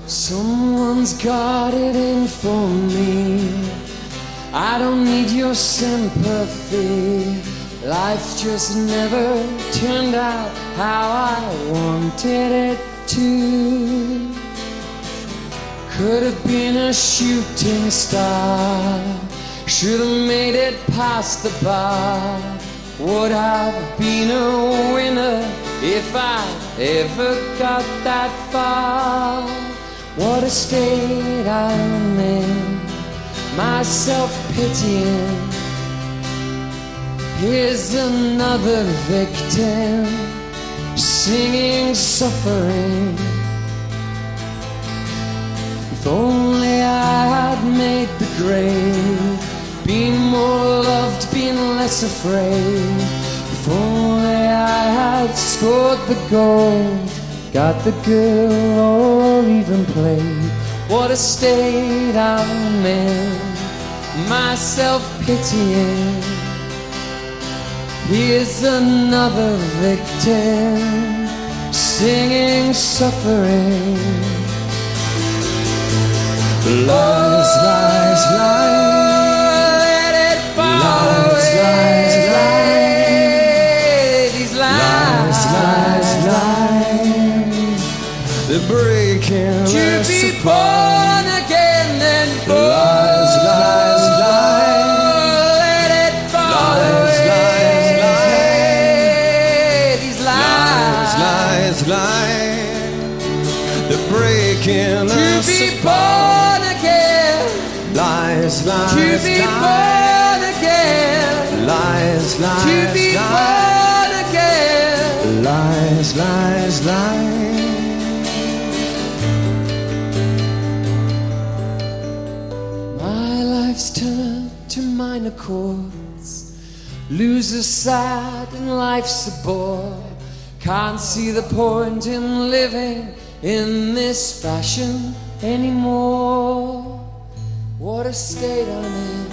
Someone's got it in for me. I don't need your sympathy. Life just never turned out how I wanted it to. Could have been a shooting star, should have made it past the bar. Would have been a winner if I ever got that far. What a state I'm in, my self-pitying. Here's another victim, singing suffering. If only I had made the grade, been more loved, been less afraid. If only I had scored the goal, got the girl, or even played. What a state I'm in, my self-pitying. Here's another victim, singing suffering. Lies, lies, lies. Let it fall away. Lies, lies, these lies, lies, lies. They're breaking us apart. To be born again and born. Lies, lies, lies. Let it fall away. Lies, these lies, lies, lies. They're breaking us apart. To be born again. Lies, lies, to be born again. Lies, lies, to be born again. Lies, lies, lies. My life's turned to minor chords. Loser's sad and life's a bore. Can't see the point in living in this fashion anymore. What a state I'm in,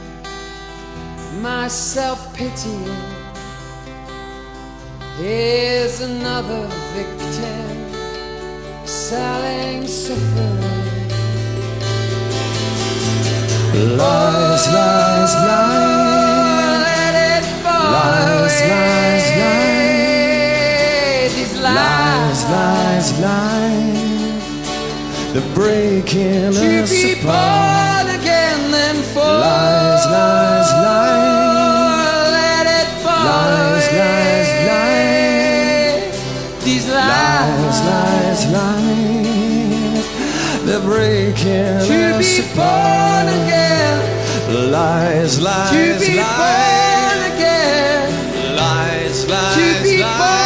my self-pitying. Here's another victim, selling suffering. Lies, lies, lies. Let it fall lies, away. Lies, lies, these lies, lies, lies. They're breaking us apart. To be born again then fall. Lies, lies, lies. Let it fall lies, away. Lies, lies. These lies, lies, lies. They're breaking us apart. To be born again. Lies, lies, lies. To be born again. Lies, lies, lies.